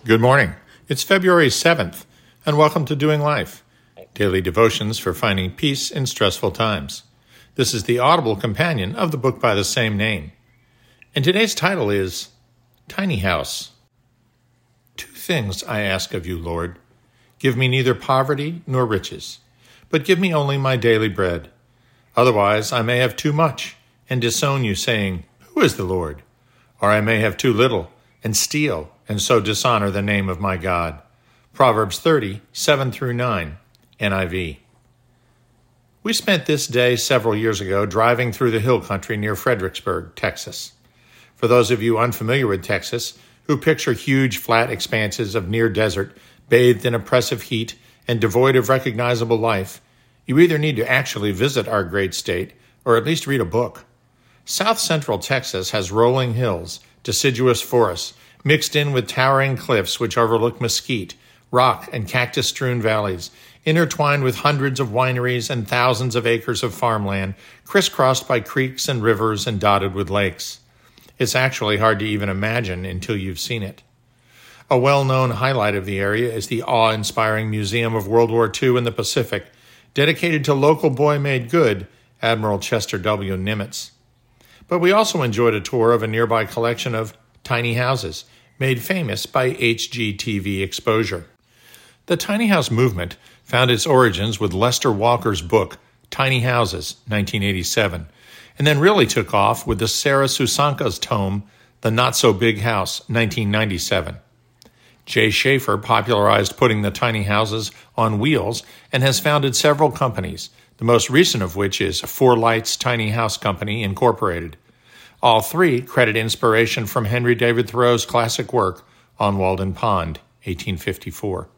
Good morning. It's February 7th, and welcome to Doing Life, daily devotions for finding peace in stressful times. This is the audible companion of the book by the same name. And today's title is Tiny House. 2 things I ask of you, Lord. Give me neither poverty nor riches, but give me only my daily bread. Otherwise I may have too much and disown you, saying, Who is the Lord? Or I may have too little and steal, and so dishonor the name of my God. Proverbs 30, 7-9, NIV. We spent this day several years ago driving through the hill country near Fredericksburg, Texas. For those of you unfamiliar with Texas, who picture huge flat expanses of near desert, bathed in oppressive heat and devoid of recognizable life, you either need to actually visit our great state or at least read a book. South Central Texas has rolling hills, deciduous forests, mixed in with towering cliffs which overlook mesquite, rock, and cactus-strewn valleys, intertwined with hundreds of wineries and thousands of acres of farmland, crisscrossed by creeks and rivers and dotted with lakes. It's actually hard to even imagine until you've seen it. A well-known highlight of the area is the awe-inspiring Museum of World War II in the Pacific, dedicated to local boy made good, Admiral Chester W. Nimitz. But we also enjoyed a tour of a nearby collection of tiny houses, made famous by HGTV exposure. The tiny house movement found its origins with Lester Walker's book, Tiny Houses, 1987, and then really took off with the Sarah Susanka's tome, The Not-So-Big House, 1997. Jay Schaefer popularized putting the tiny houses on wheels and has founded several companies, the most recent of which is Four Lights Tiny House Company, Incorporated. All 3 credit inspiration from Henry David Thoreau's classic work, On Walden Pond, 1854.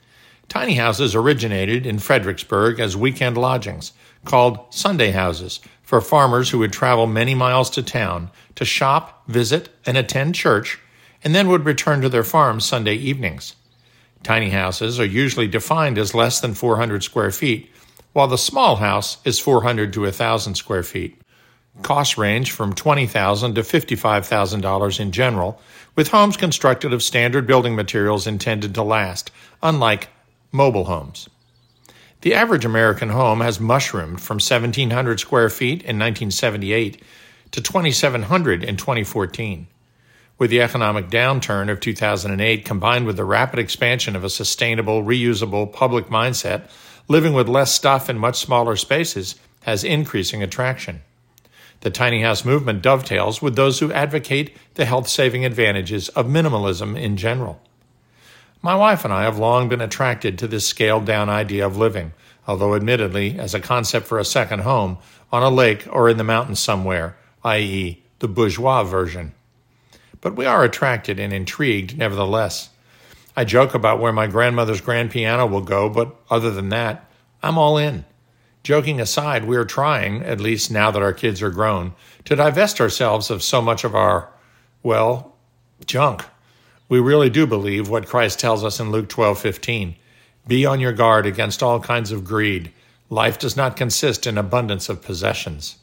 Tiny houses originated in Fredericksburg as weekend lodgings, called Sunday houses, for farmers who would travel many miles to town to shop, visit, and attend church, and then would return to their farms Sunday evenings. Tiny houses are usually defined as less than 400 square feet, while the small house is 400 to 1,000 square feet. Costs range from $20,000 to $55,000 in general, with homes constructed of standard building materials intended to last, unlike mobile homes. The average American home has mushroomed from 1,700 square feet in 1978 to 2,700 in 2014. With the economic downturn of 2008 combined with the rapid expansion of a sustainable, reusable public mindset, living with less stuff in much smaller spaces has increasing attraction. The tiny house movement dovetails with those who advocate the health-saving advantages of minimalism in general. My wife and I have long been attracted to this scaled-down idea of living, although admittedly as a concept for a second home on a lake or in the mountains somewhere, i.e., the bourgeois version. But we are attracted and intrigued nevertheless. I joke about where my grandmother's grand piano will go, but other than that, I'm all in. Joking aside, we are trying, at least now that our kids are grown, to divest ourselves of so much of our, junk. We really do believe what Christ tells us in Luke 12:15. Be on your guard against all kinds of greed. Life does not consist in abundance of possessions.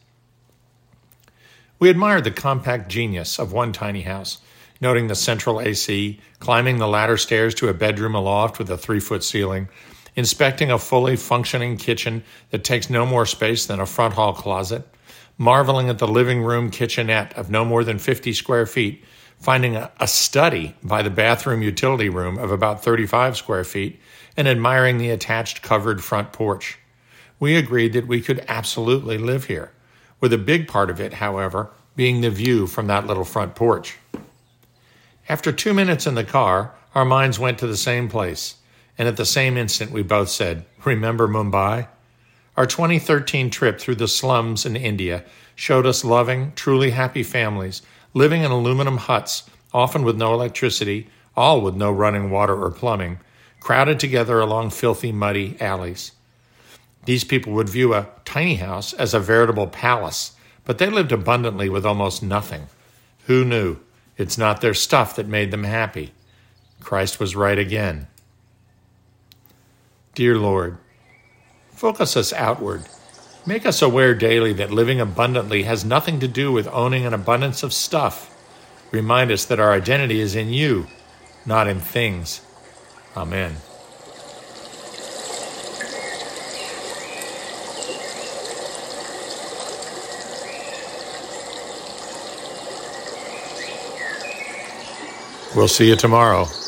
We admired the compact genius of one tiny house, noting the central AC, climbing the ladder stairs to a bedroom aloft with a 3-foot ceiling, inspecting a fully functioning kitchen that takes no more space than a front hall closet, marveling at the living room kitchenette of no more than 50 square feet, finding a study by the bathroom utility room of about 35 square feet, and admiring the attached covered front porch. We agreed that we could absolutely live here, with a big part of it, however, being the view from that little front porch. After 2 minutes in the car, our minds went to the same place, and at the same instant we both said, "Remember Mumbai?" Our 2013 trip through the slums in India showed us loving, truly happy families living in aluminum huts, often with no electricity, all with no running water or plumbing, crowded together along filthy, muddy alleys. These people would view a tiny house as a veritable palace, but they lived abundantly with almost nothing. Who knew? It's not their stuff that made them happy. Christ was right again. Dear Lord, focus us outward. Make us aware daily that living abundantly has nothing to do with owning an abundance of stuff. Remind us that our identity is in you. not in things. Amen. We'll see you tomorrow.